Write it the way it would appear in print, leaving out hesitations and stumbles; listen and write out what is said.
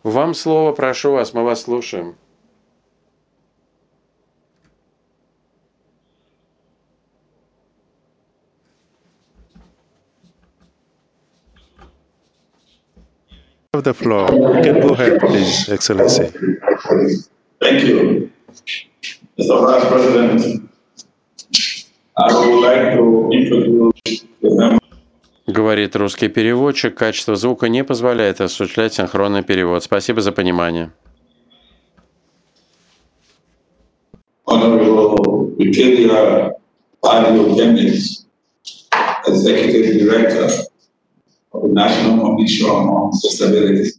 Вам слово, прошу вас, мы вас слушаем. Have the floor. You can go ahead, please, Excellency. Thank you. Mr. Vice President, I would like to introduce the members. Говорит русский переводчик. Качество звука не позволяет осуществлять синхронный перевод. Спасибо за понимание. Honorable Brigadier Adio Chemist, Executive Director of the National Commission on Sustainability.